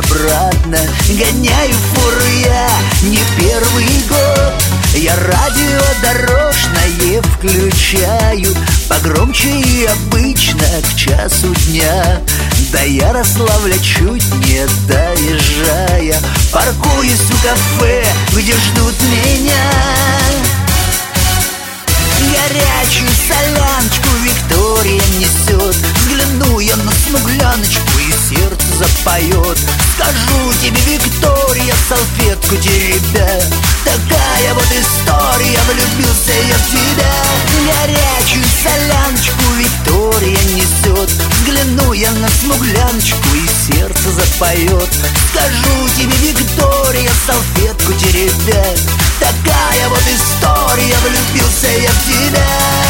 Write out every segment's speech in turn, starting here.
обратно. Гоняю фуру я не первый год. Я радио дорожное включаю погромче и обычно к часу дня. До Ярославля чуть не доезжая, паркуюсь у кафе, где ждут меня. Горячую соляночку Виктория несет. Взгляну я на смугляночку, и сердце запоет. Скажу тебе, Виктория, салфетку теребя, такая вот история, влюбился я в тебя. Горячую соляночку Виктория несет. Взгляну я на смугляночку, и сердце запоет. Скажу тебе, Виктория, салфетку теребя, такая вот история, влюбился я в тебя.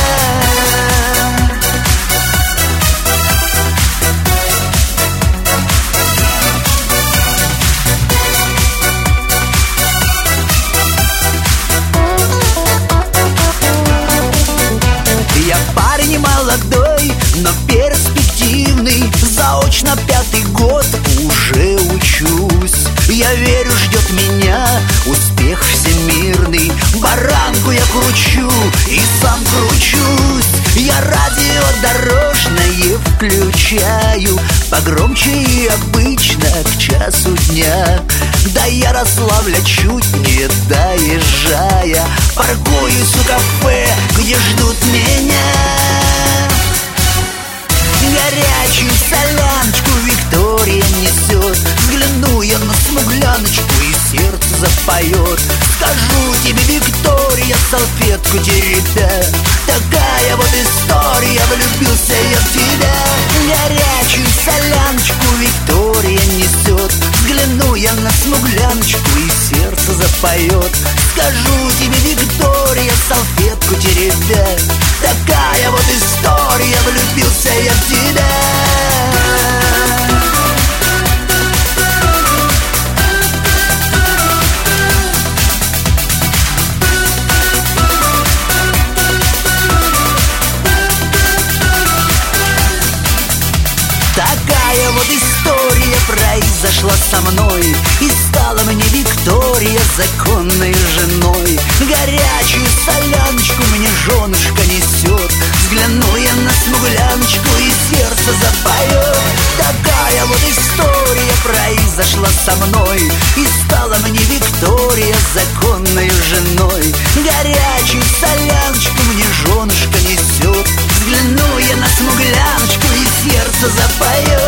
Я парень молодой, но перспективный. Заочно 5-й год уже учусь. Я верю, ждет меня успех всемирный. Баранку я кручу и сам кручусь. Я радио дорожное включаю погромче и обычно к часу дня. До Ярославля чуть не доезжая, паркуюсь у кафе, где ждут меня. Горячую соляночку Виктория несет. Взгляну я на смугляночку, и сердце запоет. Скажу тебе, Виктория, салфетку теребя, такая вот история, влюбился я в тебя. Горячую соляночку Виктория несет. Взгляну я на смугляночку, и сердце запоет. Скажу тебе, Виктория, салфетку теребя, такая вот история, влюбился я в тебя. Такая вот история произошла со мной, и стала мне Виктория законной женой. Горячую соляночку мне женушка несет. Взгляну я на смугляночку, и сердце запоет. Такая вот история произошла со мной, и стала мне Виктория законной женой. Горячую соляночку мне женушка несет. Взгляну я на смугляночку, и сердце запоет.